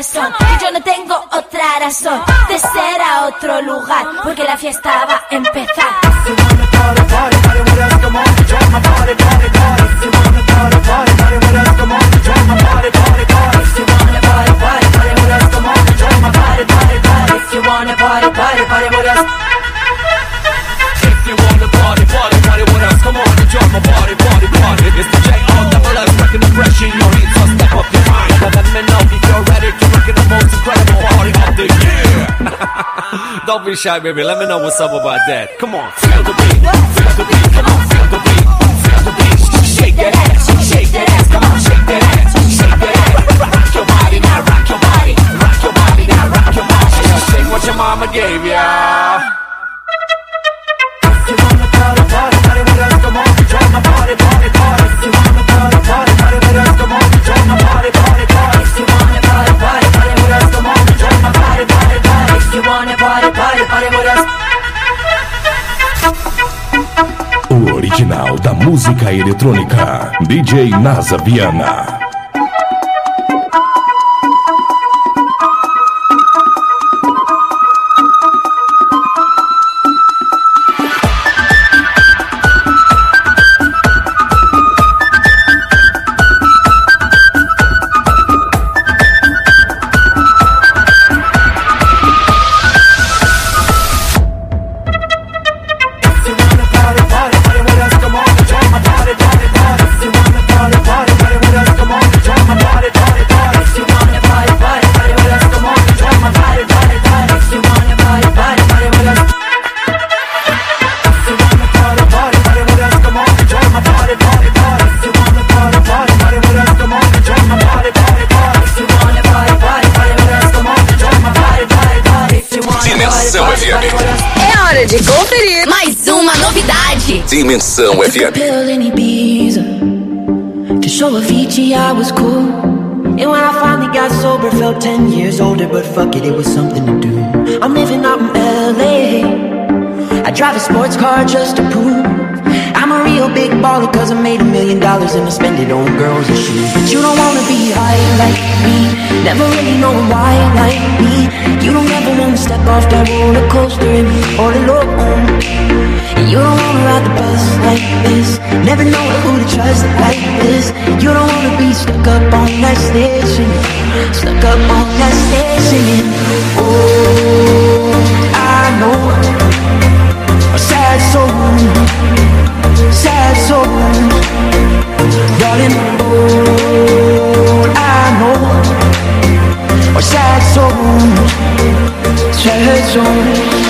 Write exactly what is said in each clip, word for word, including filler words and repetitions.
corazón. Y yo no tengo otra razón de ser a otro lugar, porque la fiesta va a empezar. If you wanna party, party, party with us, come on, join my party, party, party. If you wanna party, party, party with us, come on, join my party, party, party. If you wanna party, party, party with us, come on, join my party, party, party. If you wanna party, party, party with us. If you wanna party, party, party with us, come on and join my party, party, party. It's the J O double S, wrecking the pressure in your heat, so step up your mind. Let me know if you're ready to rock in the most incredible party of the year. Don't be shy, baby. Let me know what's up about that. Come on, feel the beat, feel the beat. Come on, feel the beat, feel the beat. Shake that ass, shake that ass. Come on, shake that ass, shake that ass. Rock your body now, rock your body, rock your body now, rock your body. Shake what your mama gave ya. If you wanna party, party, party with us, come on, join my party, party, party. If you wanna party, party, party with us, come on, join my party, party, party. If you wanna party, party, party with us, come on, join my party, party, party. If you wanna party, party, party with us. O original da música eletrônica, D J Nasa Viana. É hora de conferir mais uma novidade. Dimensão F M. To show Avicii I was cool. And when I finally got sober, felt ten years older, but fuck it, it was something to do. I'm living out in L A. I drive a sports car just to prove I'm a real big baller, cause I made a million dollars and I spend it on girls and shoes. But you don't wanna be high like me, never really know why like me. You don't ever wanna step off that roller coaster and be all alone. And you don't wanna ride the bus like this, never know who to trust like this. You don't wanna be stuck up on that station, stuck up on that station. Oh, I know a sad soul, sad soul, darling. Oh, I know a sad soul, sad soul.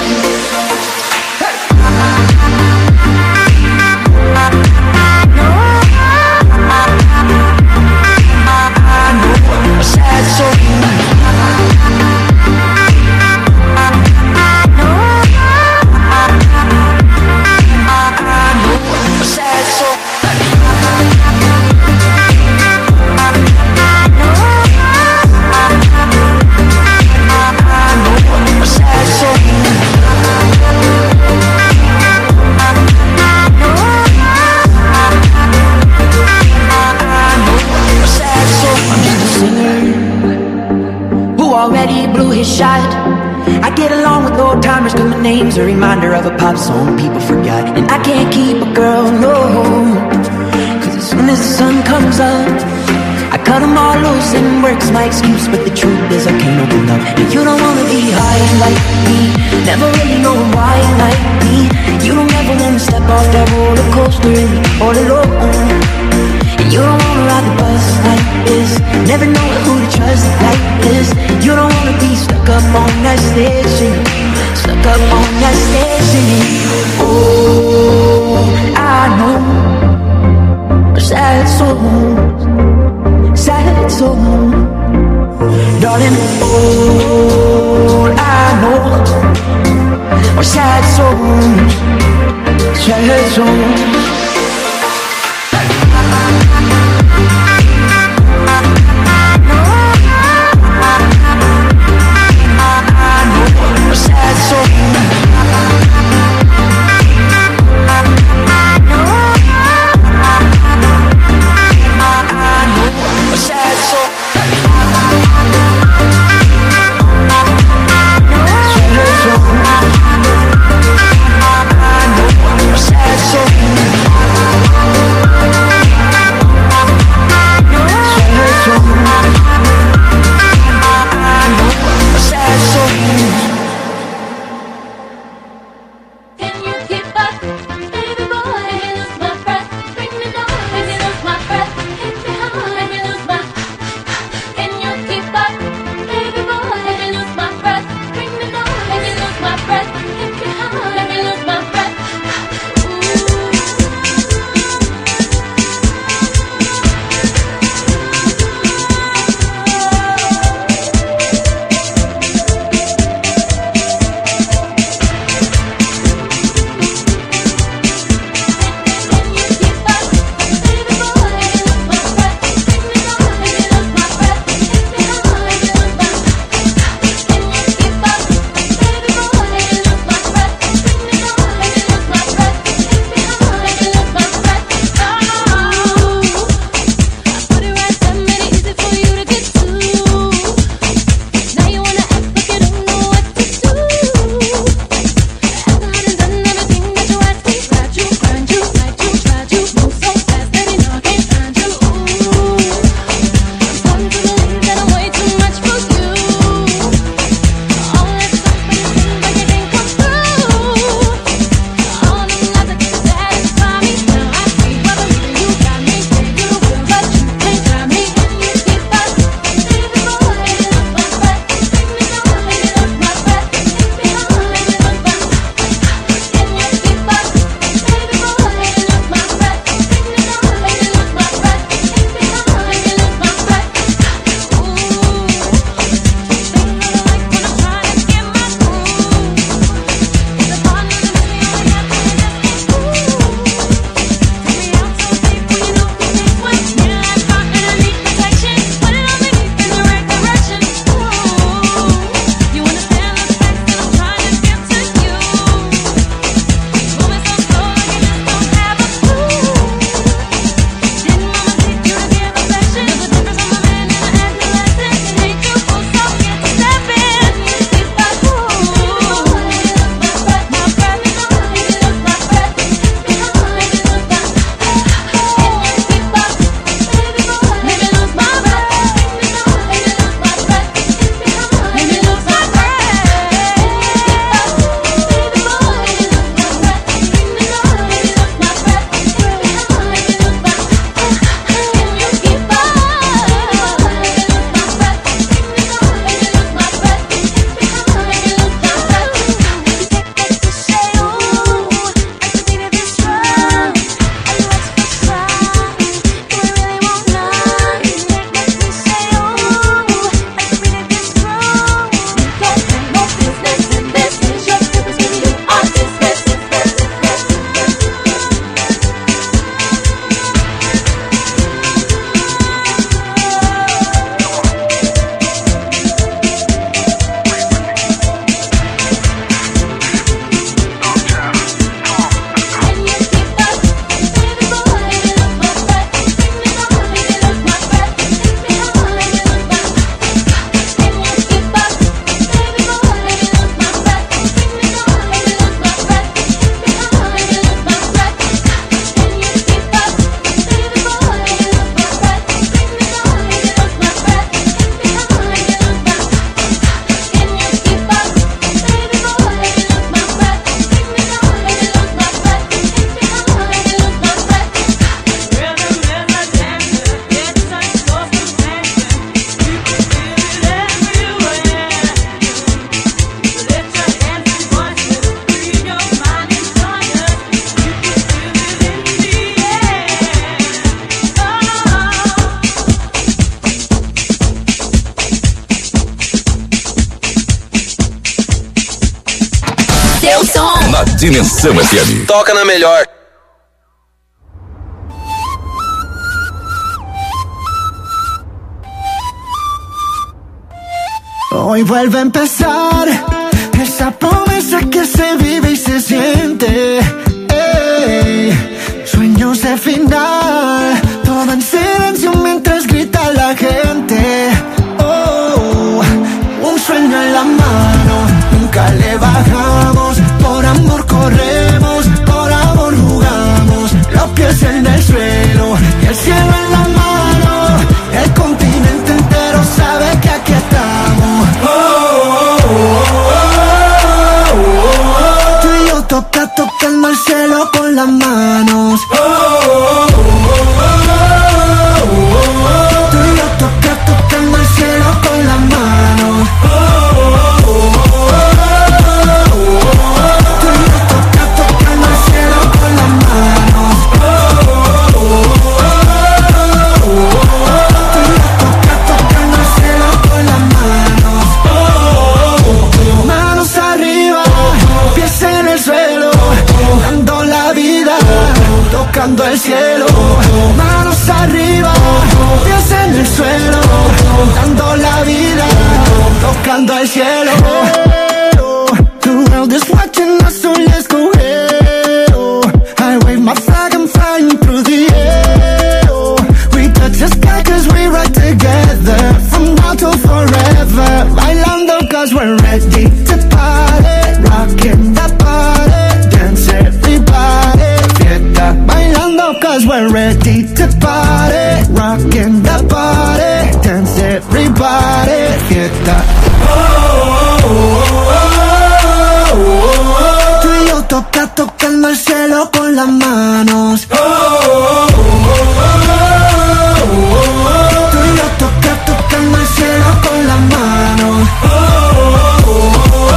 Shot. I get along with old timers cause my name's a reminder of a pop song people forgot. And I can't keep a girl, no, cause as soon as the sun comes up I cut them all loose and work's my excuse. But the truth is I can't open up. And you don't wanna be high like me, never really know why like me. You don't ever wanna step off that roller coaster and be all alone. And you don't wanna ride the bus like this, never know who to trust like this. You don't wanna be stuck up on that station, stuck up on that station. Oh, I know a sad soul, sad soul, darling. Oh, I know a sad soul, sad soul. Dimensão F M. Toca na melhor. Hoy vuelve a empezar esa promesa que se vive y se siente. Ey, sueños de final, todo en silencio mientras grita la gente. Oh, un sueño en la mano, nunca le bajamos. Por amor corremos, por amor jugamos. Los pies en el suelo y el cielo en la mano. El continente entero sabe que aquí estamos. Oh, oh, oh, oh, oh. Tú y yo toca, tocando el cielo con las manos. Oh, oh, oh, oh, oh. Tú y yo toca, tocando el cielo con las manos. Oh, oh, oh, oh, oh. Tú y yo toca, tocando el cielo con las manos. Oh, oh, oh, oh, oh. Tú y yo toca, tocando el cielo con las manos. Oh, oh, oh. Manos arriba, pies en el suelo, dando la vida, tocando el cielo. Manos arriba, pies en el suelo, dando la vida, tocando el cielo. The world is watching us, so let's go hell. I wave my flag, I'm flying through the air. We touch the sky cause we ride together, from now till forever. Bailando cause we're ready to party, rocking the body, dance everybody. Fiesta, bailando cause we're ready to party, rocking the body, dance everybody. Fiesta. Oh, oh, oh, oh, oh. Tú y yo toca, tocando el cielo con las manos. Oh, oh, oh, oh, oh. Tú y yo toca, tocando el cielo con las manos. Oh, oh, oh,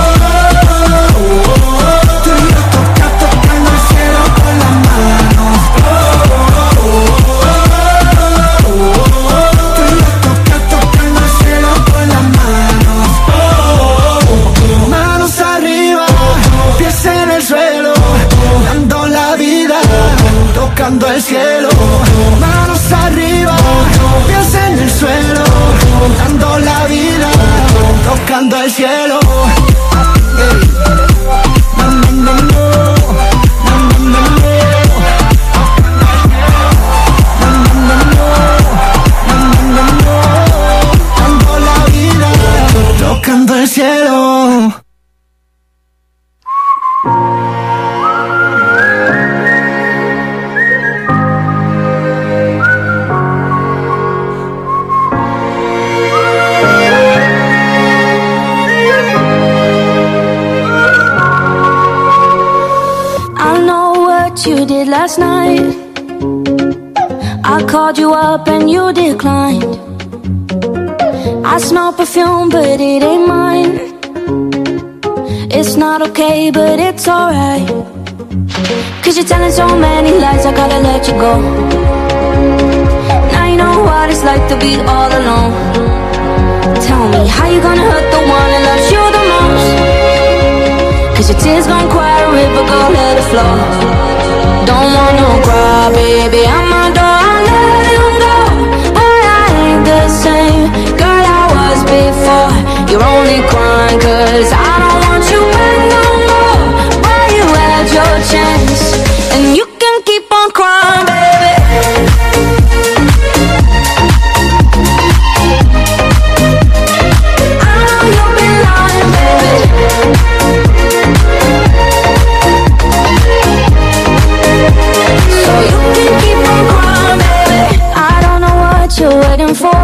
oh. Tú y yo toca, tocando el cielo con las manos. Oh, oh, oh, oh. Tú y yo toca, tocando el cielo con las manos. Oh, oh, oh. Manos arriba, pies en el suelo, dando la vida, tocando el cielo. Manos arriba, pies en el suelo, dando la vida, tocando el cielo. Hey. No, no, no, no. No, no, no, no. No, no, no, no. No, no, no, no. Dando la vida, tocando el cielo. I know what you did last night. I called you up and you declined. I smell perfume but it ain't mine. It's not okay but it's alright. Cause you're telling so many lies, I gotta let you go. Now you know what it's like to be all alone. Tell me, how you gonna hurt the one that loves you the most? Cause your tears gon' cry a river, go let it flow. Don't wanna cry, baby, I'm a door, I'll let him go. Boy, I ain't the same girl I was before. You're only crying cause I don't want you back no more. Boy, you had your chance, and you can keep on crying, baby. I know you've been lying, baby. So you can keep on crying, baby. I don't know what you're waiting for.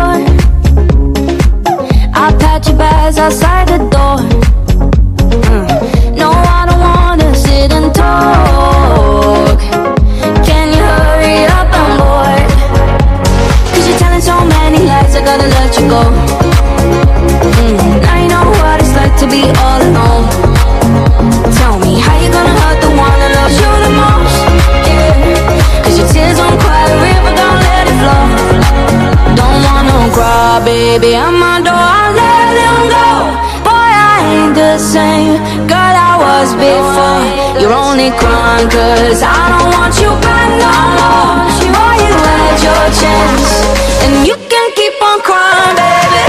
I packed your bags outside the door. Mm. No, I don't wanna sit and talk. Can you hurry up, I'm bored. Cause you're telling so many lies, I gotta let you go. Mm. Now you know what it's like to be all alone. Tell me, how you gonna hurt the one that loves you the most? Yeah. Cause your tears don't cry, the river don't let it flow. Don't wanna cry, baby, I'm a door, I'll let him go. Boy, I ain't the same girl I was before. You're only crying cause I don't want you back no more. Sure you had your chance and you can keep on crying, baby.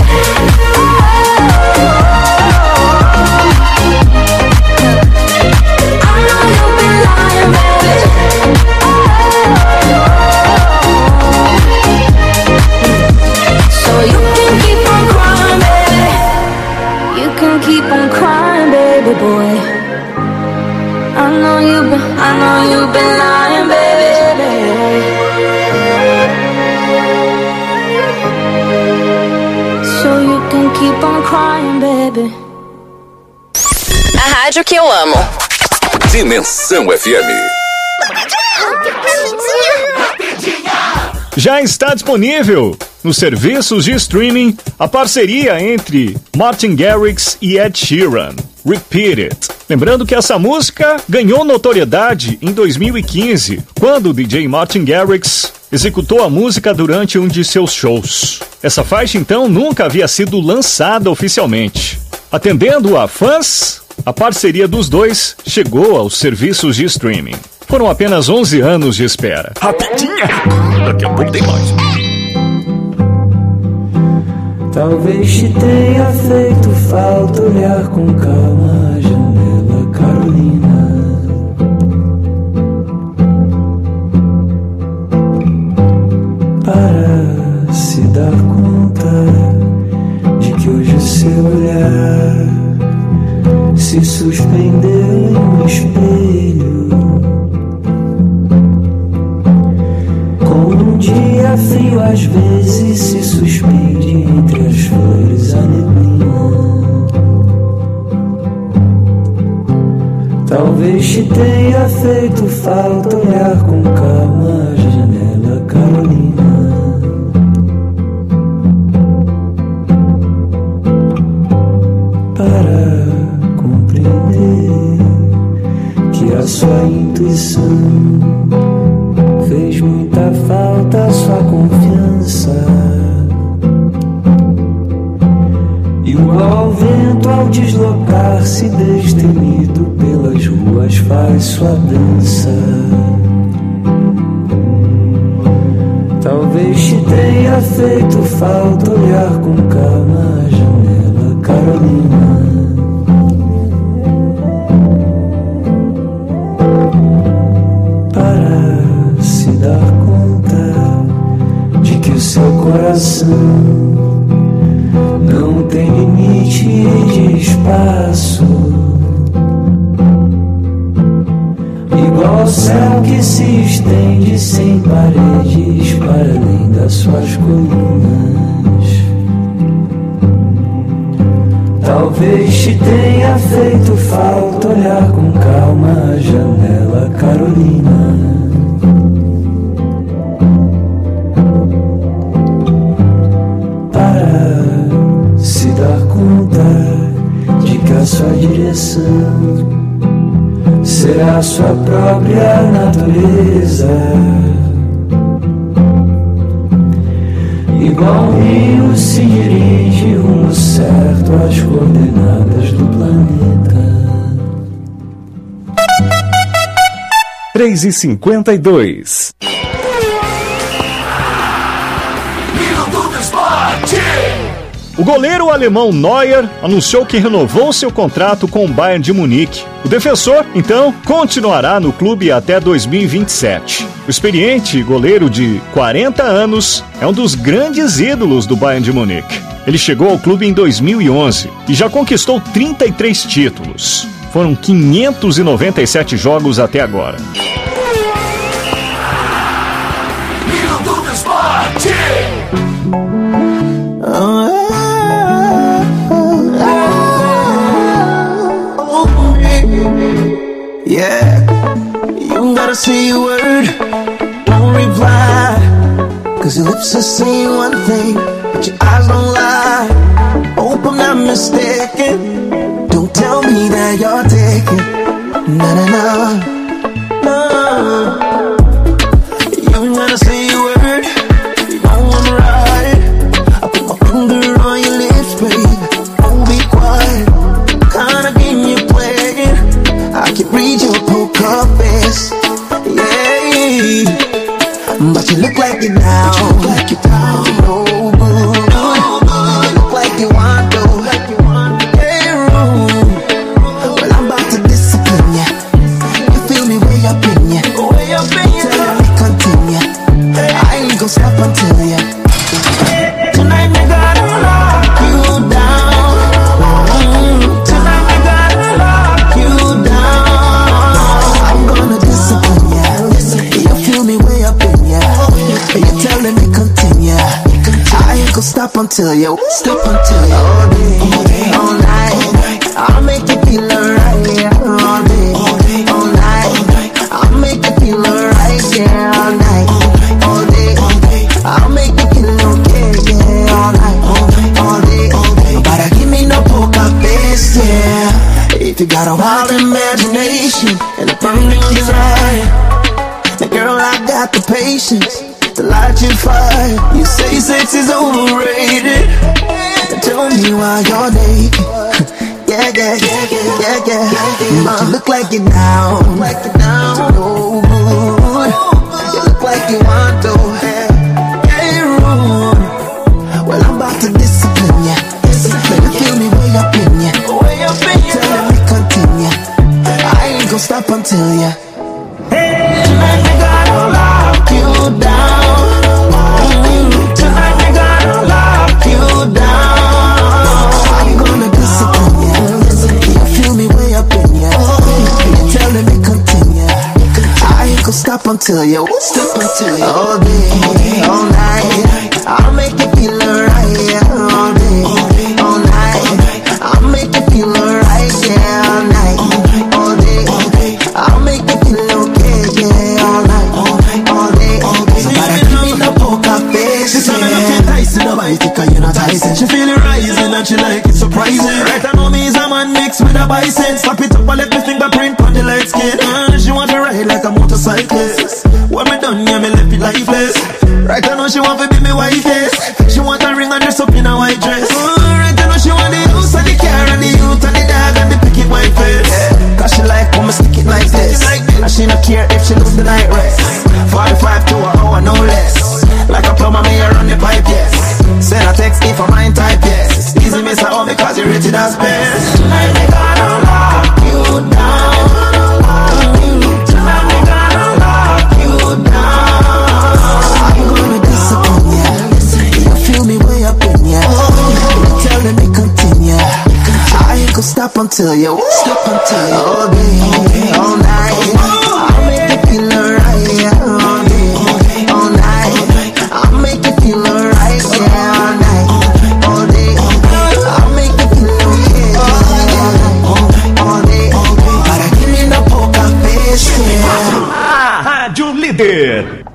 I know you've been lying, baby. So you can keep on crying, baby. You can keep on crying, baby boy. I know you've been, I know you've been lying, baby. So you can keep on crying, baby. A rádio que eu amo. Dimensão F M. Já está disponível nos serviços de streaming a parceria entre Martin Garrix e Ed Sheeran, Repeat It. Lembrando que essa música ganhou notoriedade em dois mil e quinze, quando o D J Martin Garrix executou a música durante um de seus shows. Essa faixa então nunca havia sido lançada oficialmente. Atendendo a fãs, a parceria dos dois chegou aos serviços de streaming. Foram apenas onze anos de espera. Rapidinha! Daqui a pouco tem mais. Talvez te tenha feito falta olhar com calma a janela, Carolina. Para se dar conta de que hoje o seu olhar se suspendeu em um espelho. Um dia frio às vezes se suspende entre as flores a neblina. Talvez te tenha feito falta olhar com calma a janela, Carolina. Para compreender que a sua intuição fez muita falta a sua confiança. Igual ao vento ao deslocar-se destemido pelas ruas faz sua dança. Talvez te tenha feito falta olhar com calma a janela, Carolina. Dar conta de que o seu coração não tem limite de espaço, igual ao céu que se estende sem paredes para além das suas colinas. Talvez te tenha feito falta olhar com calma a janela, Carolina. Se dar conta de que a sua direção será a sua própria natureza, igual um rio se dirige rumo certo às coordenadas do planeta. três e cinquenta e dois. O goleiro alemão Neuer anunciou que renovou seu contrato com o Bayern de Munique. O defensor, então, continuará no clube até dois mil e vinte e sete. O experiente goleiro de quarenta anos é um dos grandes ídolos do Bayern de Munique. Ele chegou ao clube em dois mil e onze e já conquistou trinta e três títulos. Foram quinhentos e noventa e sete jogos até agora. Yeah, you gotta say a word, don't reply, cause your lips are saying one thing, but your eyes don't lie. Hope I'm not mistaken, don't tell me that you're taken, na na na, no. You gotta say a word, you don't wanna ride, I put my finger on your lips, baby, don't be quiet, kinda game you're playing, I can read your poker until you, step until you, all day, all day, all night. I'll make you feel alright, yeah, all day, all day, all night. I'll make you feel alright, yeah, all night, all day, all day. I'll make you feel okay, yeah, all night, all day, all day, all day. Nobody give me no poker face, yeah. If you got a wild imagination and a burning desire, then girl, I got the patience to light your fire. You say sex is overrated, then tell me why you're naked. Yeah, yeah, yeah, yeah, yeah, yeah. Mom, look like you're down, like you're down, no good. You look like you want to have a room. Well, I'm about to discipline ya. Let me feel me way up in ya. Tell me continue. I ain't gon' stop until ya. Hey, tonight we gotta lock you down. Tonight we gotta lock you down. I'm gonna discipline ya. You feel me way up in ya. You're telling me continue. I ain't gon' stop until ya. Stop until ya. All day, all night. I'll make you feel alright, yeah. All day, all night. I'll make you feel alright, yeah. All night, all day, all day. I'll make you feel okay, yeah. All night, all day, all day. Somebody give me the poker face. She's telling me to Tyson, nobody think I you not Tyson. She feel it rising and she like it surprising. Right, I know me is a man mixed with a bison. Slap it up and let me fingerprint on the light skin. And she want to ride like a motorcyclist. When me done, yeah, me left it lifeless. Right, I know she want to be me wife, yes. She want a ring and dress up in a white dress. uh, Right, I know she want the house and the car and the youth and the dog and the picket white face, yeah. Cause she like when me stick it like this, and she not care if she lose the night rest. Forty-five to an hour, no less. Like a plumber, me a run the pipe, yes. Send a text if I mind type, yes. Easy miss her home because you rated as best. Tonight we gonna lock you down. Tonight we gonna lock you down. I'm gonna disappoint ya. You feel me way up in ya. You're telling me continue. I ain't gon' stop until you, stop until you. All day, all night. I'll make you feel alright, yeah. All day, all night. I'll make you feel alright, yeah. All night, all day. I'll make you feel okay, yeah. All day, all day. Para give me the poker face, yeah. Rádio Líder.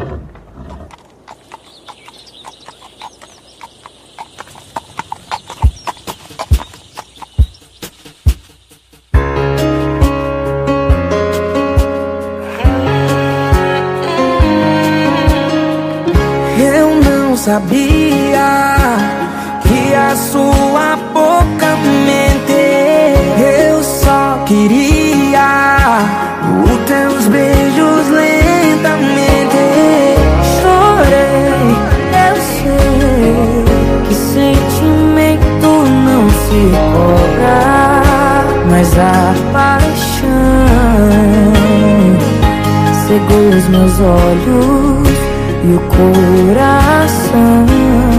Sabia que a sua boca mente. Eu só queria os teus beijos lentamente. Chorei, eu sei que sentimento não se cobra, mas a paixão cegou os meus olhos e o coração.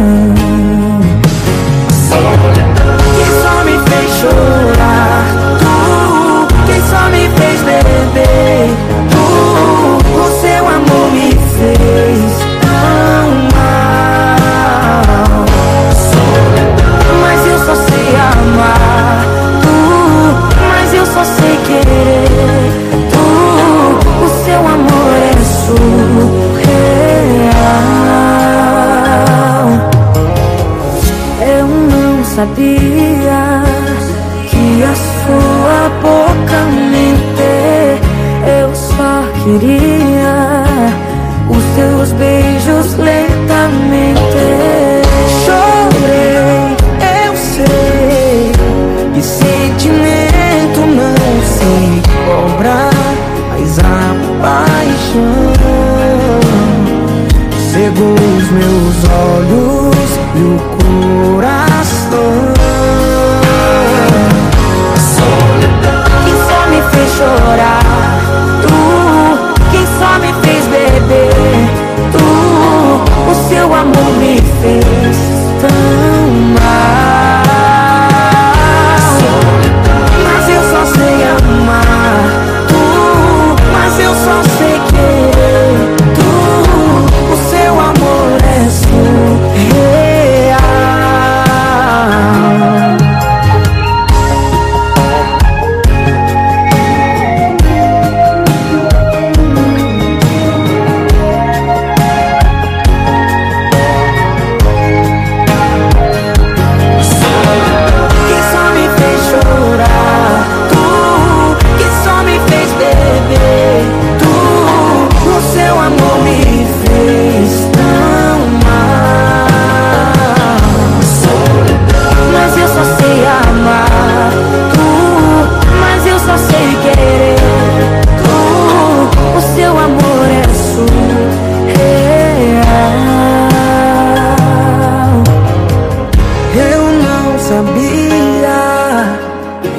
Quem só me fez chorar, tu. Quem só me fez beber, tu. O seu amor me fez tão mal. Mas eu só sei amar, tu. Mas eu só sei querer, tu. O seu amor é surreal. Eu não sabia que a sua boca mente. Eu só queria os seus beijos lentamente. Chorei, eu sei que sentimento não se cobra, mas a paixão cegou os meus olhos e o coração. Quem só me fez chorar, tu. Quem só me fez beber, tu. O seu amor me fez tão mal.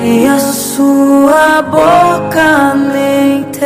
Se a sua boca mente.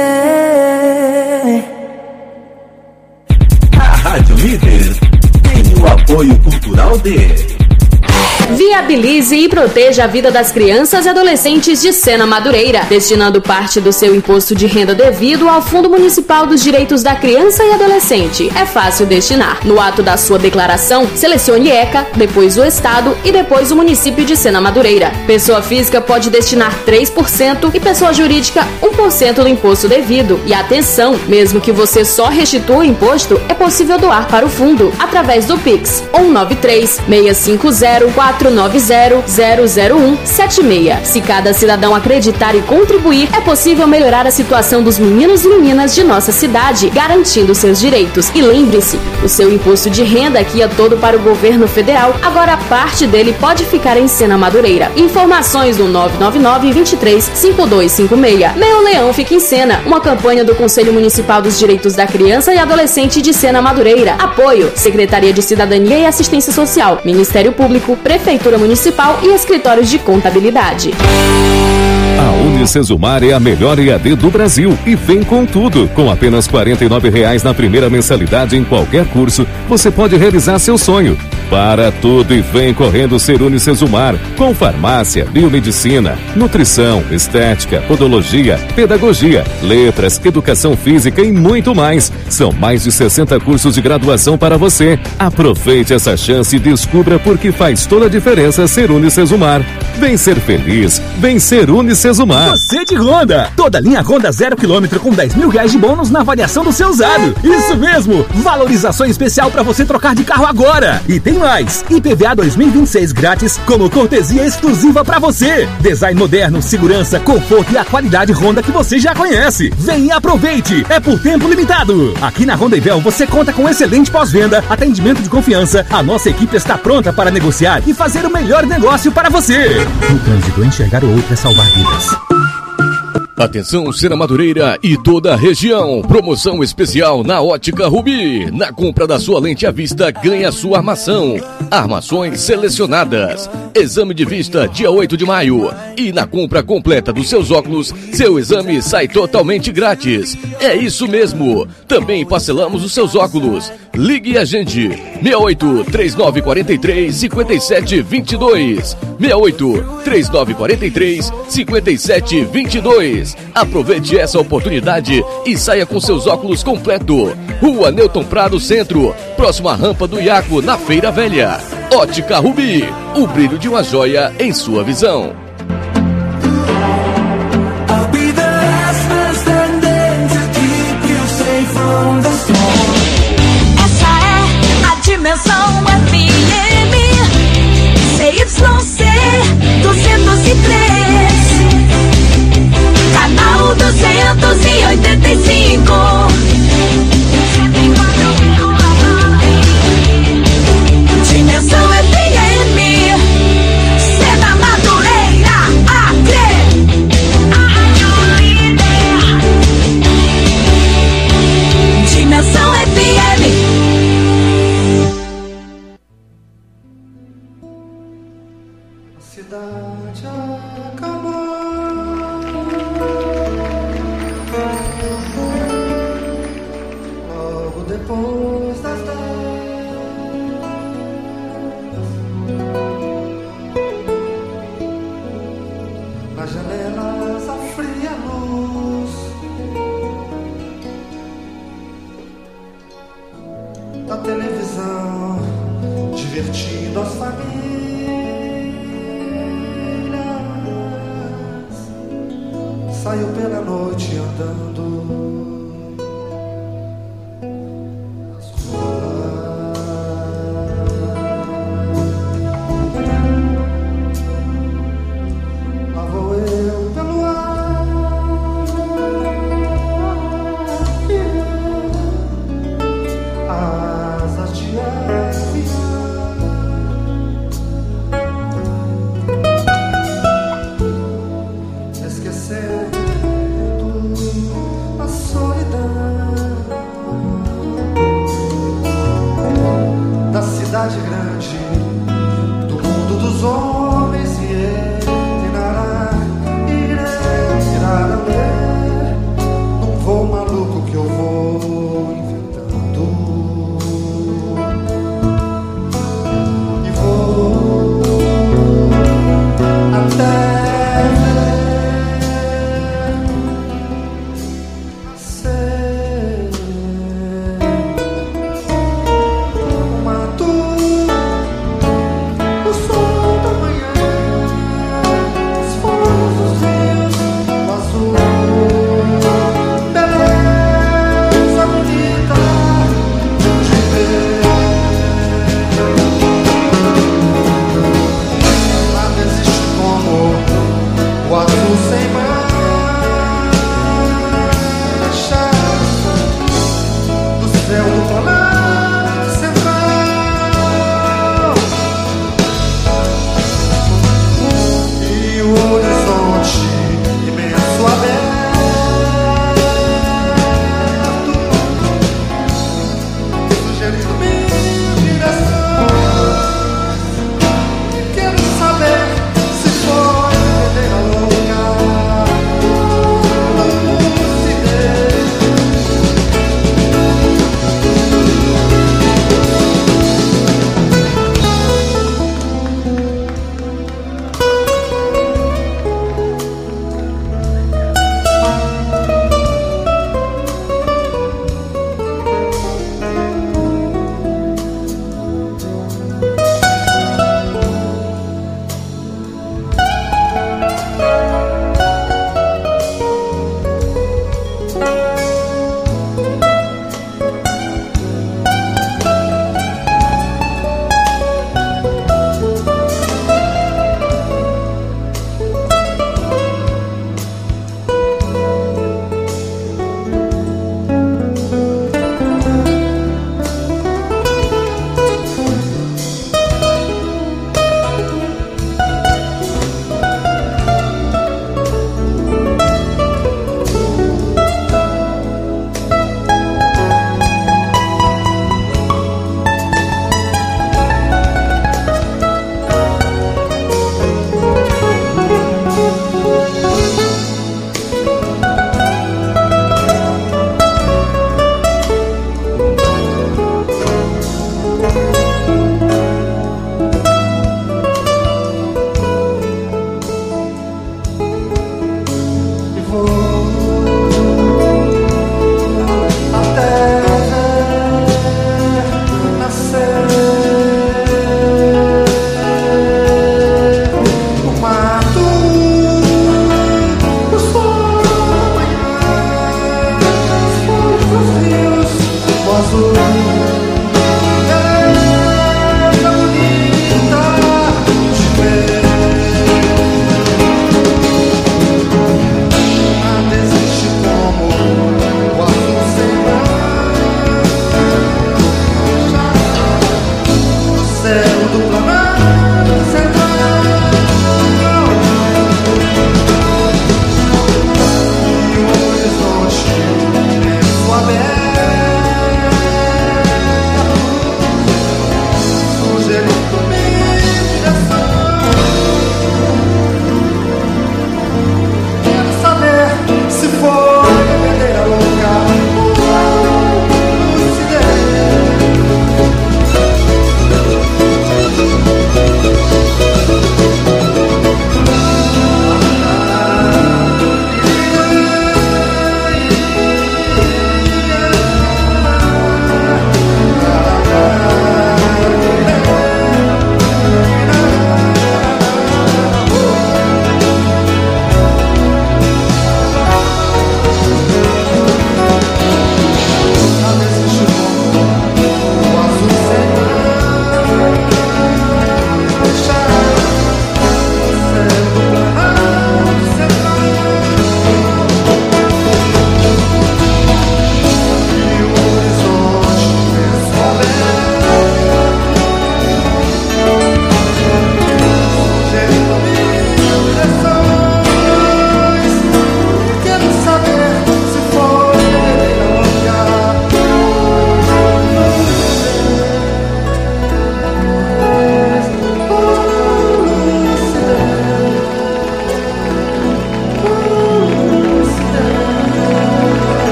A Rádio Líder tem o apoio cultural de... Viabilize e proteja a vida das crianças e adolescentes de Sena Madureira, destinando parte do seu imposto de renda devido ao Fundo Municipal dos Direitos da Criança e Adolescente. É fácil destinar. No ato da sua declaração, selecione ECA, depois o Estado e depois o município de Sena Madureira. Pessoa física pode destinar três por cento e pessoa jurídica um por cento do imposto devido. E atenção, mesmo que você só restitua o imposto, é possível doar para o fundo através do Pix um nove três, seis cinco zero, quatro nove zero, zero zero um sete seis. Se cada cidadão acreditar e contribuir, é possível melhorar a situação dos meninos e meninas de nossa cidade, garantindo seus direitos. E lembre-se, o seu imposto de renda que ia todo para o governo federal, agora parte dele pode ficar em Sena Madureira. Informações no nove nove nove, dois três, cinco dois cinco seis. Meu Leão Fica em Sena, uma campanha do Conselho Municipal dos Direitos da Criança e Adolescente de Sena Madureira. Apoio: Secretaria de Cidadania e Assistência Social, Ministério Público, Prefeitura Municipal e Escritórios de Contabilidade. A Unicesumar é a melhor E A D do Brasil e vem com tudo. Com apenas quarenta e nove reais na primeira mensalidade em qualquer curso, você pode realizar seu sonho. Para tudo e vem correndo ser Unicesumar, com farmácia, biomedicina, nutrição, estética, podologia, pedagogia, letras, educação física e muito mais. São mais de sessenta cursos de graduação para você. Aproveite essa chance e descubra por que faz toda a diferença ser Unicesumar. Vem ser feliz, vem ser Unicesumar. Você de Honda, toda linha Honda zero quilômetro com dez mil reais de bônus na avaliação do seu usado. Isso mesmo, valorização especial para você trocar de carro agora. E tem mais, I P V A dois mil e vinte e seis grátis como cortesia exclusiva para você. Design moderno, segurança, conforto e a qualidade Honda que você já conhece. Vem e aproveite, é por tempo limitado. Aqui na Honda Ivel você conta com excelente pós-venda, atendimento de confiança. A nossa equipe está pronta para negociar e fazer o melhor negócio para você. No trânsito, enxergar o outro é salvar vidas. Atenção, Sena Madureira e toda a região. Promoção especial na Ótica Rubi. Na compra da sua lente à vista, ganha sua armação. Armações selecionadas. Exame de vista dia oito de maio. E na compra completa dos seus óculos, seu exame sai totalmente grátis. É isso mesmo. Também parcelamos os seus óculos. Ligue a gente. seis oito, três nove quatro três, cinco sete dois dois. seis oito, três nove quatro três, cinco sete dois dois. Aproveite essa oportunidade e saia com seus óculos completo. Rua Newton Prado Centro, próximo à rampa do Iaco, na Feira Velha. Ótica Rubi, o brilho de uma joia em sua visão. Essa é a Dimensão F M C Y C duzentos e três, canal duzentos e oitenta e cinco. Dimensão F M, Sena Madureira, Acre, a Rádio Líder. Dimensão F M. A cidade acabou. Logo depois das dez, nas janelas a fria luz da televisão, divertindo as famílias, saiu pela noite andando. Lá vou eu pelo ar, asas de avião, esquecendo a solidão.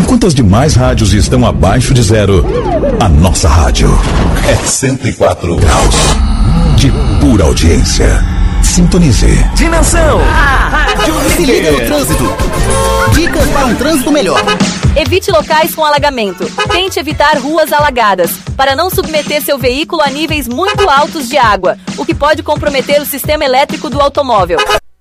Enquanto as demais rádios estão abaixo de zero, a nossa rádio é cento e quatro graus de pura audiência. Sintonize. Dimensão. Ah, se liga no trânsito. Dicas para um trânsito melhor. Evite locais com alagamento. Tente evitar ruas alagadas, para não submeter seu veículo a níveis muito altos de água, o que pode comprometer o sistema elétrico do automóvel.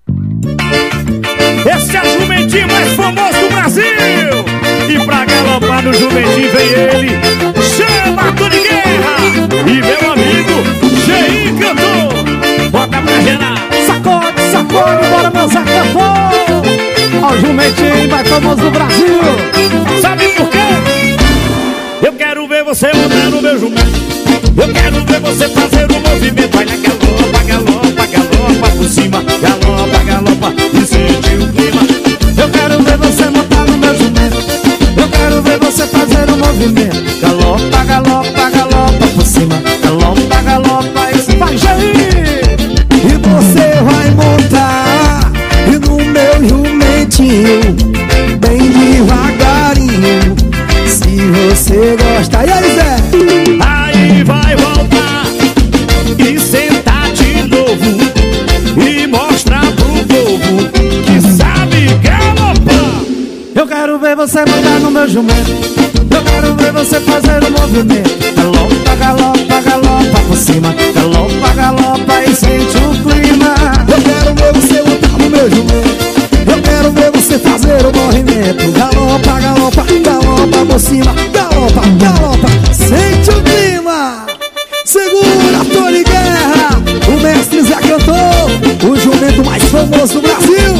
Esse é o jumentinho mais famoso do Brasil. E pra galopar no jumentinho vem ele, chama Tony Guerra. E meu amigo, Cheio cantor. Bota pra gerar. Sacode, sacode, bora dançar cantor. Ó o jumentinho mais famoso do Brasil. Sabe por quê? Eu quero ver você montar no meu jumento. Eu quero ver você fazer o movimento. Olha, galopa, galopa, galopa por cima. Galopa, galopa e sente o clima. Eu quero ver você montar no meu jumento. Eu quero ver você fazer o movimento. Galopa, galopa, galopa por cima. Galopa, galopa e vai gerir. E você vai montar e no meu jumentinho, bem devagarinho. Se você gosta, e aí Zé? Aí vai voltar e sentar de novo e mostrar pro povo que sabe galopar. Eu quero ver você montar no meu jumento. Eu quero ver você fazer o movimento. Galopa, galopa, galopa por cima. Galopa, galopa e sente o clima. Eu quero ver você montar no meu jumento. Eu quero ver você fazer o movimento. Galopa, galopa, galopa por cima. Galopa, galopa, sente o clima. Segura, Tony Guerra. O mestre Zé cantou. O jumento mais famoso do Brasil.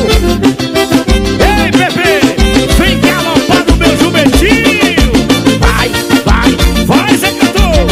Ei, bebê, vem galopar no meu jumentinho. Vai, vai, vai, Zé cantor.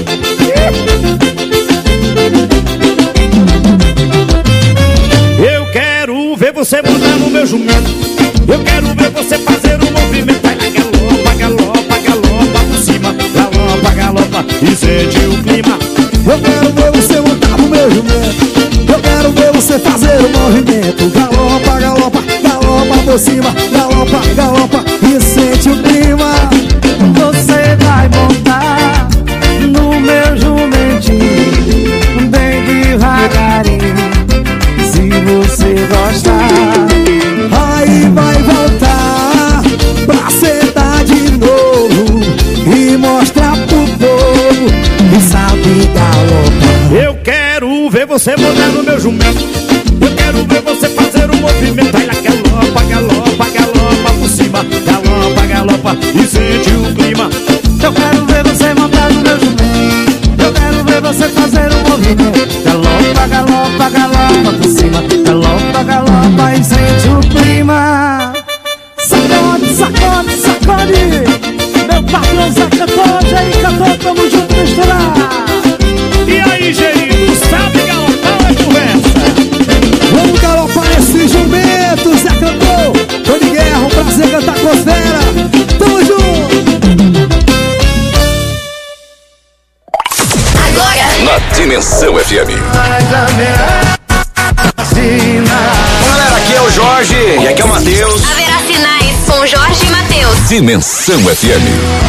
Eu quero ver você montar no meu jumento. Eu quero ver você fazer o movimento. Vai lá, galopa, galopa, galopa por cima. Galopa, galopa e sente o clima. Eu quero ver você montar no meu jumento. Eu quero ver você fazer o movimento. Galopa, galopa, galopa por cima. Galopa, galopa e sente o clima. Você vai montar no meu jumentinho, bem devagarinho. Se você gostar, aí vai voltar pra sentar de novo e mostrar pro povo que sabe galopar. Eu quero ver você montar no meu jumento. Eu quero ver você fazer o movimento. Vai lá, galopa, galopa, galopa por cima. Galopa, galopa e sente o clima. Eu quero ver você montar no meu jumento. Eu quero ver você fazer o movimento. Galopa, galopa, galopa por cima. Galopa, galopa e sente o clima. Sacode, sacode, sacode. Meu patrão Zé cantor, Jair cantor, tamo junto misturar. E aí, Jair, tu sabe galopar ou é conversa? Vamos galopar esse jumento, Zé cantor. Tony Guerra, um prazer cantar com os fera. Tamo junto. Na Dimensão F M. Galera, aqui é o Jorge e aqui é o Matheus. Haverá sinais com Jorge e Matheus. Dimensão F M.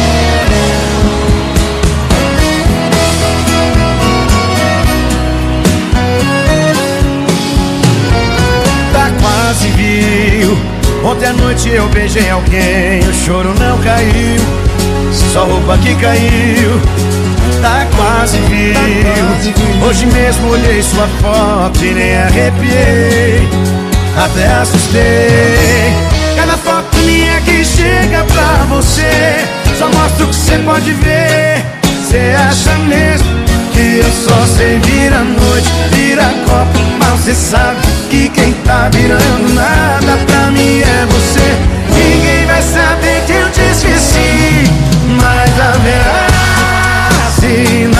Tá quase viu. Ontem à noite eu beijei alguém. O choro não caiu, só roupa que caiu. Tá quase viu. Hoje mesmo olhei sua foto e nem arrepiei, até assustei. Cada foto minha que chega pra você só mostra o que você pode ver. Cê acha mesmo que eu só sei virar noite, virar copo, mas cê sabe que quem tá virando nada pra mim é você. Ninguém vai saber que eu te esqueci, mas haverá sinais,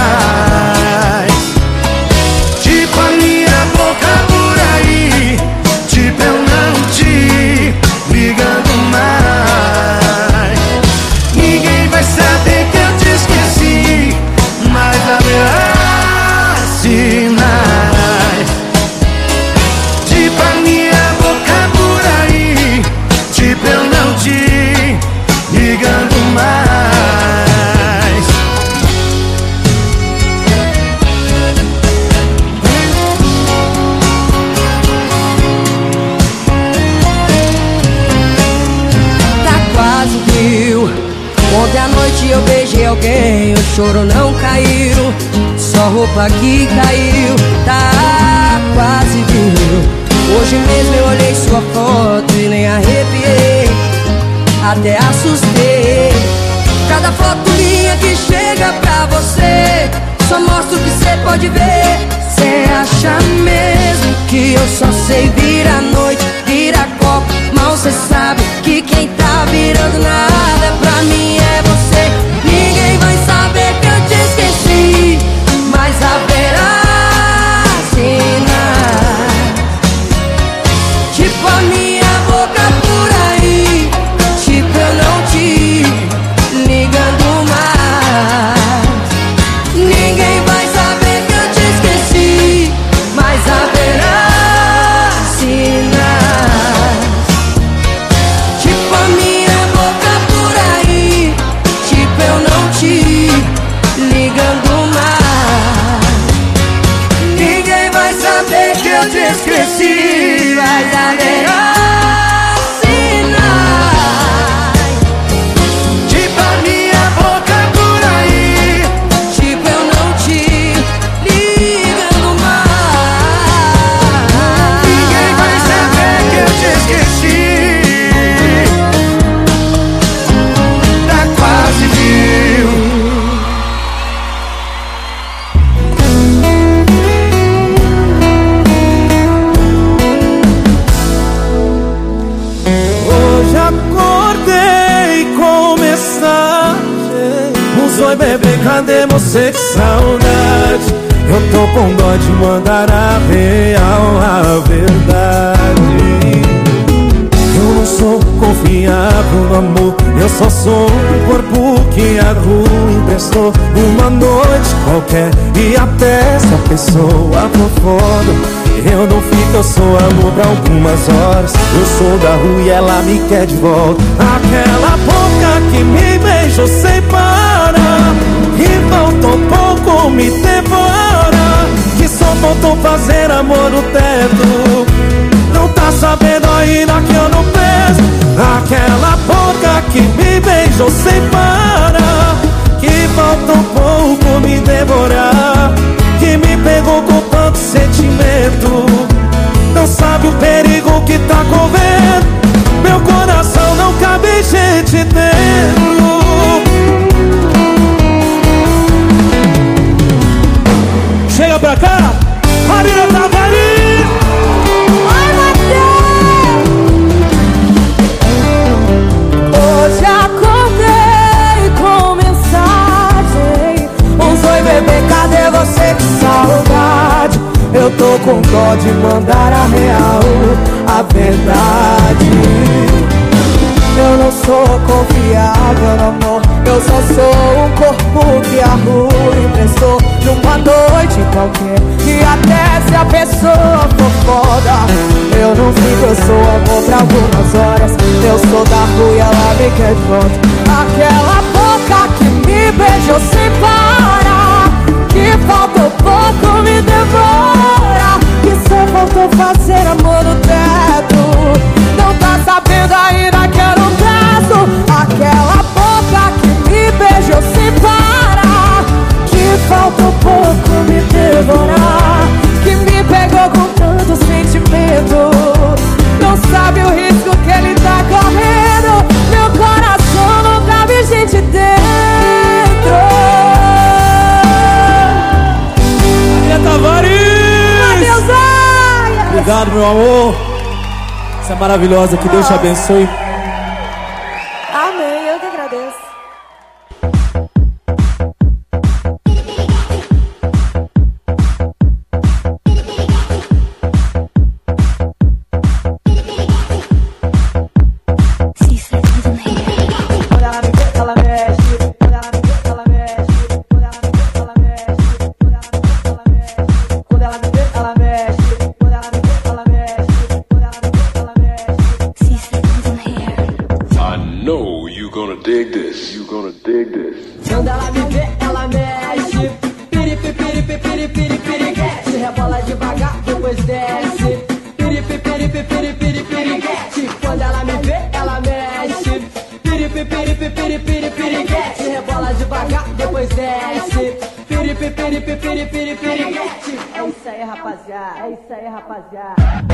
tipo a minha boca por aí, tipo eu não te ligando mais. Ninguém vai saber que eu te esqueci, mas haverá sinais, tipo a minha boca Ontem à noite eu beijei alguém, o choro não caiu, só roupa que caiu, tá quase viu. Hoje mesmo eu olhei sua foto e nem arrepiei, até assustei. Cada foto minha que chega pra você só mostra o que cê pode ver. Cê acha mesmo que eu só sei virar noite, virar copo? Mal cê sabe que quem tá virando nada pra mim é você. Ninguém vai saber que eu te esqueci, mas haverá sinais, tipo a minha boca por aí, tipo eu não te ligando mais. Ninguém vai saber que eu te esqueci, mas haverá sinais, tipo a minha boca por aí, tipo eu não te ligando mais. Ninguém vai saber que eu te esqueci, mas haverá bebê, cadê você? Que saudade. Eu tô com dó de mandar a real, a verdade. Eu não sou confiável no amor, eu só sou um corpo que a rua emprestou uma noite qualquer. E até se a pessoa for foda, eu não fico, eu sou amor pra algumas horas. Eu sou da rua e ela me quer de volta. Aquela boca que me beijou sem parar, que faltou pouco me devora, que só faltou fazer amor no teto. Não tá sabendo ainda que eu não presto. Aquela boca que me beijou sem parar, que faltou pouco me devorar, que me pegou com tanto sentimento. Não sabe o perigo que tá correndo, meu coração não cabe gente dentro. Chega pra cá, Marina Tavares. Oi, Matheus. Hoje acordei com mensagem: um oi, bebê, cadê você? Que saudade. Eu tô com dó de mandar a real, a verdade. Eu não sou confiável no amor, eu só sou um corpo que a rua emprestou numa noite qualquer. E até se a pessoa for foda, eu não fico, eu sou amor pra algumas horas. Eu sou da rua e ela me quer de volta. Aquela boca que me beijou sem parar, que faltou pouco me devora, que só faltou fazer amor no teto. Não tá sabendo ainda que eu não traço. Aquela boca que me beijou sem parar, que faltou pouco me devorar, que me pegou com tanto sentimento. Não sabe o risco que ele tá correndo, meu coração não cabe gente dentro. Maria Tavares. Matheus, ai. Obrigado, meu amor. Você é maravilhosa, que Deus te abençoe. Amém, eu que agradeço. Quando ela me vê, ela mexe. Piripi, piripi, piripi, piriguete. Rebola devagar, depois desce. Piripi, piripi, piripi, piriguete. Quando ela me vê, ela mexe. Piripi, piripi, piripi, piriguete. piri, piri, piri, piri, piriguete. É isso aí, rapaziada. É isso aí, rapaziada.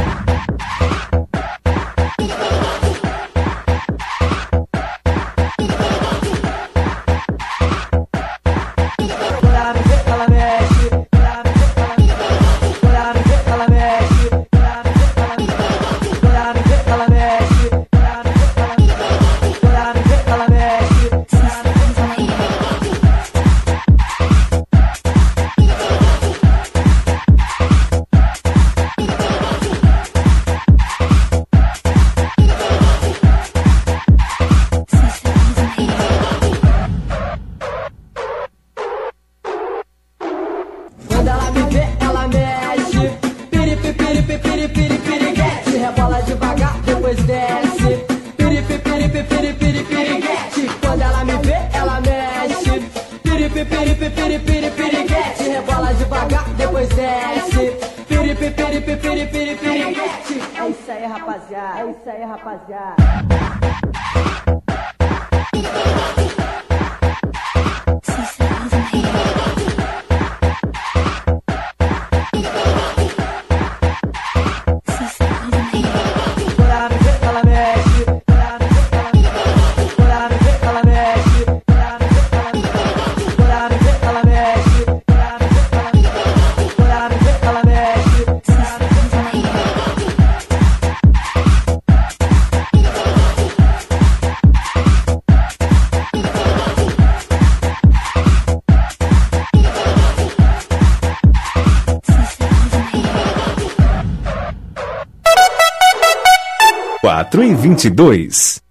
quatro e vinte e dois.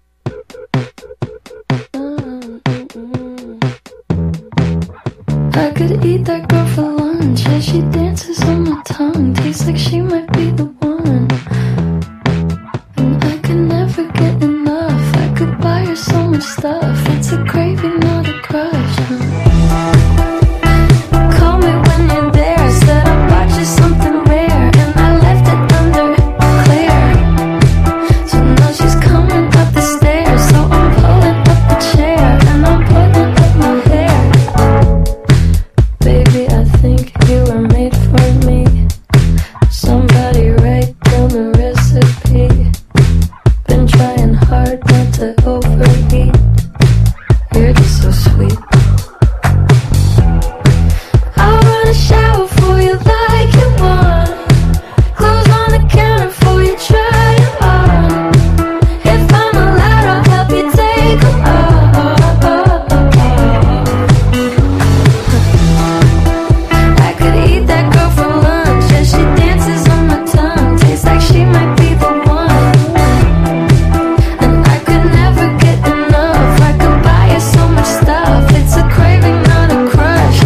I could eat that girl for lunch as she dances on my tongue. Tastes like she might be the one. And I could never get enough. I could buy her so much stuff. It's a craving, not a crush. Call me when you're there. Said I bought you something rare, and I left it under clear. So now she's coming up the stairs. So I'm pulling up the chair, and I'm putting up my hair. Baby, I think you were made for me. Somebody write down the recipe. Been trying hard not to overeat. You're just so sweet. I'll run a shower for you like you want. Clothes on the counter for you, try it on. If I'm allowed, I'll help you take them off. I could eat that girl for lunch as she dances on my tongue. Tastes like she might be the one. And I could never get enough. I could buy her so much stuff. It's a craving, not a crush.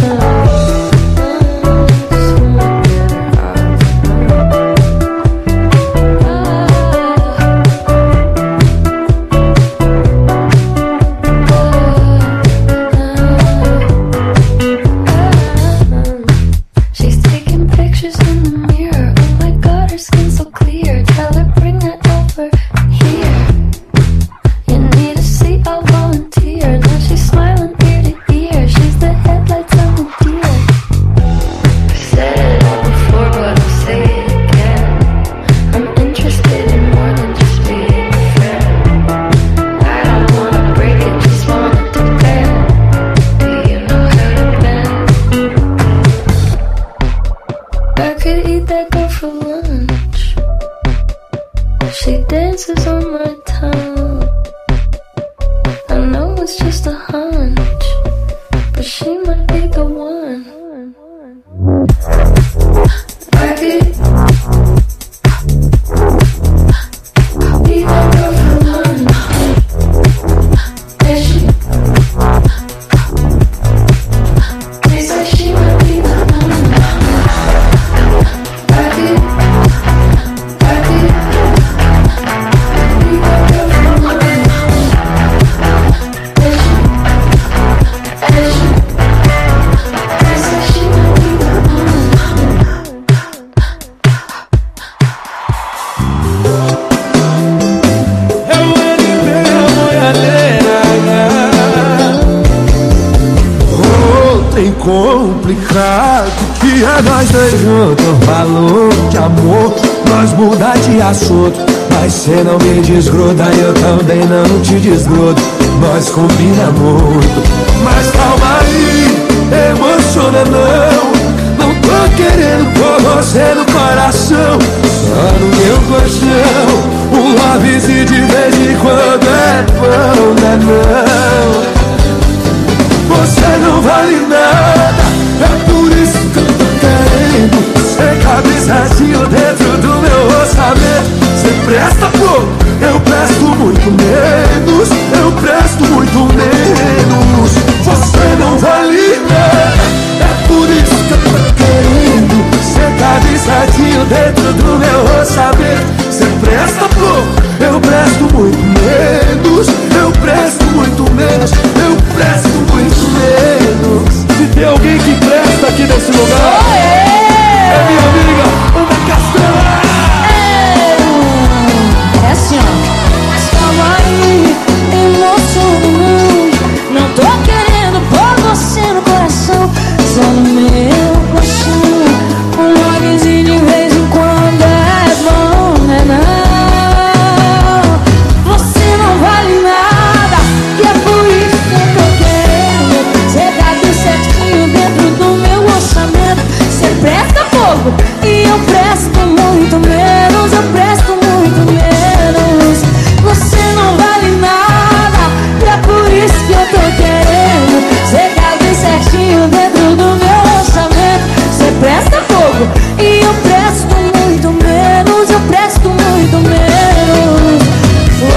She's taking pictures in the mirror. Oh my god, her skin's so clear. Tell her bring it over here. You need a seat, I'll volunteer. Now she's smiling ear to ear. She's the headlights on the deer. I said it all before, but I'll say it again. I'm interested in more than just being a friend. I don't wanna break it, just want it to bend. Do you know how to bend? I could eat that girl for lunch. She dances on my tongue. I know it's just a hunch, but she might be the one. I could eat that girl for lunch. Yeah, she tastes like she might be the one. I could, I could eat that girl for lunch. Yeah, she complicado que é nós dois juntos. Falou de amor, nós muda de assunto, mas cê não me desgruda, eu também não te desgrudo. Nós combina muito, mas calma aí, emociona não. Não tô querendo pôr você no coração, só no meu colchão. Um lovezinho de vez em quando é bom, né não? Você não vale nada, é por isso que eu tô querendo. Você cabe certinho dentro do meu orçamento. Você presta pouco, eu presto muito menos. Eu presto muito menos. Você não vale nada, é por isso que eu tô querendo. Você cabe certinho dentro do meu orçamento. Você presta pouco, eu presto muito menos. Eu presto muito menos. Eu presto muito menos. Se tem alguém que presta aqui nesse lugar, é minha amiga Ana Castanha. É assim, ó. Mas calma aí, emocionou. Não tô querendo pôr você no coração, só no meu coração. Um lovezinho de vez em quando é bom, né não? Você não vale nada, e é por isso que eu tô querendo. Cê cabe certinho dentro do meu orçamento. Cê presta pouco e eu presto muito menos. Eu presto muito menos. Você não vale nada, e é por isso que eu tô querendo. Cê cabe certinho dentro do meu orçamento. Cê presta pouco e eu presto muito menos. Eu presto muito menos. Oh,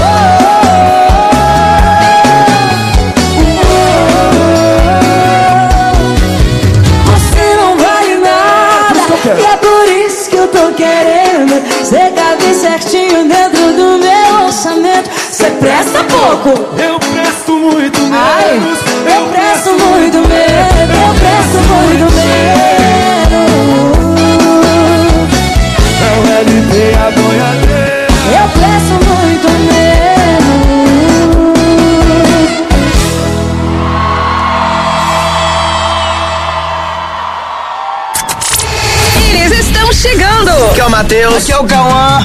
você não vale nada, e é por isso que eu tô querendo. Cê cabe certinho dentro do meu orçamento. Cê presta pouco, eu presto muito menos. Ai, eu presto muito menos. Eu presto muito menos. É o L P, a boiadeira. Eu presto muito menos. Eles estão chegando. Aqui é o Matheus. Aqui é o Cauã.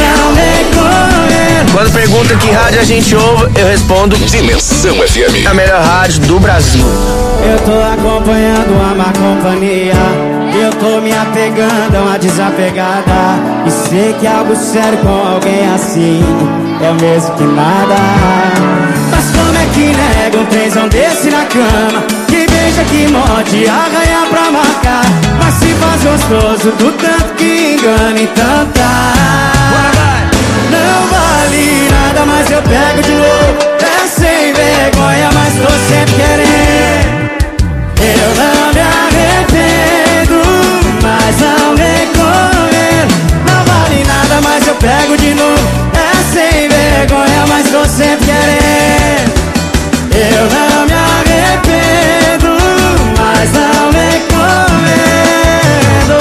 Quando pergunta que rádio a gente ouve, eu respondo Dimensão F M, a melhor rádio do Brasil. Eu tô acompanhando a má companhia, eu tô me apegando a uma desapegada, e sei que algo sério com alguém assim é o mesmo que nada. Mas como é que nega um trenzão desse na cama, que beija, que morde, arranha pra marcar, mas se faz gostoso do tanto que engana, então tá. Não vale nada, mas eu pego de novo. É sem vergonha, mas tô sempre querendo. Eu não me arrependo, mas não recomendo. Não vale nada, mas eu pego de novo. É sem vergonha, mas tô sempre querendo. Eu não me arrependo, mas não recomendo.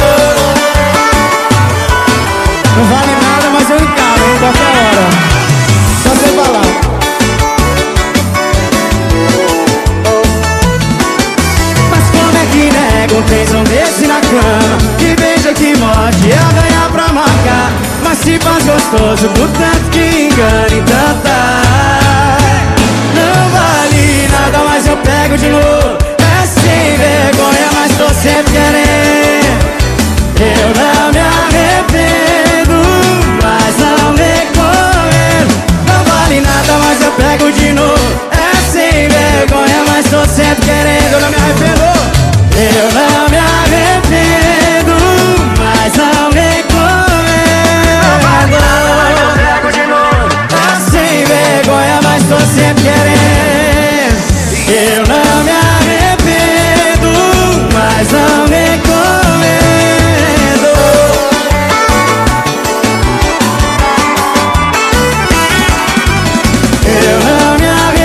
Não vale nada, mas eu encaro em qualquer hora. Só você falar. Mas como é que nega um trenzão desse na cama, que beija, que morde, arranha pra marcar, mas se faz gostoso do tanto que engana, então tá. Não vale nada, mas eu pego de novo. É sem vergonha, mas tô sempre querendo. Eu não me arrependo, mas não recomendo. Não vale nada, mas eu pego de novo. É sem vergonha, mas tô sempre querendo. Eu não me arrependo. Eu não me arrependo, mas não recomendo. Não vale nada, mas eu pego de novo. É sem vergonha, mas tô sempre querendo. Eu não me arrependo, mas não recomendo. Eu não me arrependo.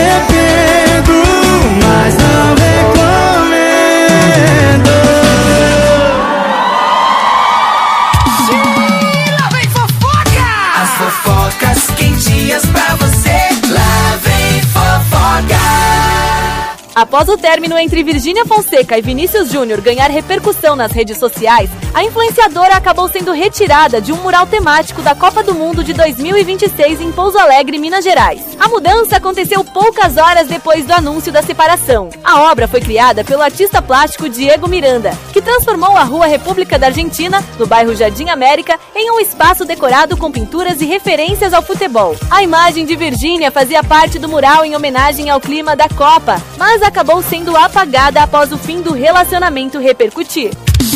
Após o término entre Virgínia Fonseca e Vinícius Júnior ganhar repercussão nas redes sociais, a influenciadora acabou sendo retirada de um mural temático da Copa do Mundo de dois mil e vinte e seis em Pouso Alegre, Minas Gerais. A mudança aconteceu poucas horas depois do anúncio da separação. A obra foi criada pelo artista plástico Diego Miranda, que transformou a Rua República da Argentina, no bairro Jardim América, em um espaço decorado com pinturas e referências ao futebol. A imagem de Virgínia fazia parte do mural em homenagem ao clima da Copa, mas acabou sendo apagada após o fim do relacionamento repercutir.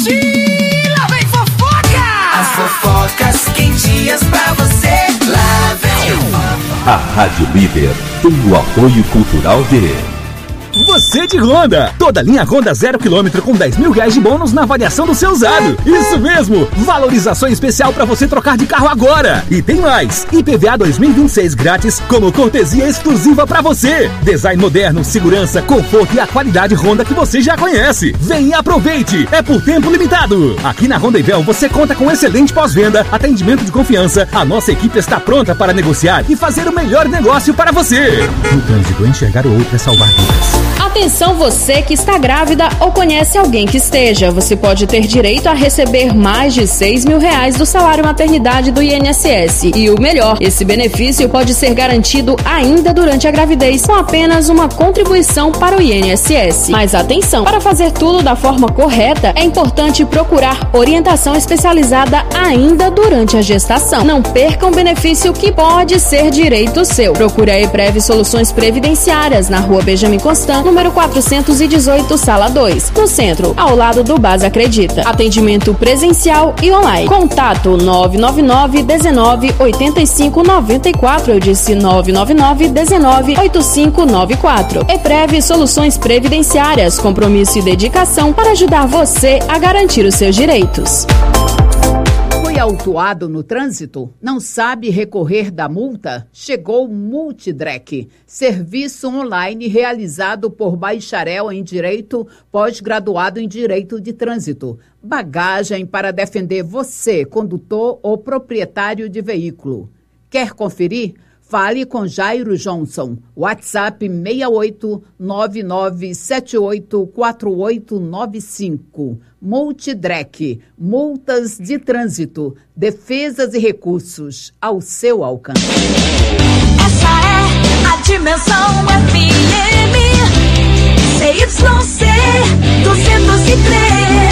Lá vem fofoca! As fofocas quentinhas pra você. Lá vem fofoca. A Rádio Líder tem o apoio cultural de... Você de Honda! Toda linha Honda zero quilômetro com dez mil reais de bônus na avaliação do seu usado. Isso mesmo! Valorização especial para você trocar de carro agora. E tem mais! I P V A dois mil e vinte e seis grátis como cortesia exclusiva para você. Design moderno, segurança, conforto e a qualidade Honda que você já conhece. Vem e aproveite! É por tempo limitado. Aqui na Honda Ivel você conta com excelente pós-venda, atendimento de confiança. A nossa equipe está pronta para negociar e fazer o melhor negócio para você. No trânsito, enxergar o outro é salvar vidas. Atenção você que está grávida ou conhece alguém que esteja. Você pode ter direito a receber mais de seis mil reais do salário maternidade do I N S S. E o melhor, esse benefício pode ser garantido ainda durante a gravidez com apenas uma contribuição para o I N S S. Mas atenção, para fazer tudo da forma correta, é importante procurar orientação especializada ainda durante a gestação. Não perca um benefício que pode ser direito seu. Procure a EPREV Soluções Previdenciárias na Rua Benjamin Constant, número quatrocentos e dezoito, sala dois, no centro, ao lado do Base Acredita. Atendimento presencial e online. Contato nove nove nove, dezenove, oitenta e cinco, noventa e quatro. Eu disse nove nove nove, dezenove, oitenta e cinco, noventa e quatro. EPREV Soluções Previdenciárias, compromisso e dedicação para ajudar você a garantir os seus direitos. Foi autuado no trânsito? Não sabe recorrer da multa? Chegou o Multidrec, serviço online realizado por bacharel em Direito, pós-graduado em Direito de Trânsito. Bagagem para defender você, condutor ou proprietário de veículo. Quer conferir? Fale com Jairo Johnson. WhatsApp seis oito nove nove sete oito quatro oito nove cinco. Multidrec, multas de trânsito, defesas e recursos ao seu alcance. Essa é a Dimensão F M C Y C duzentos e três.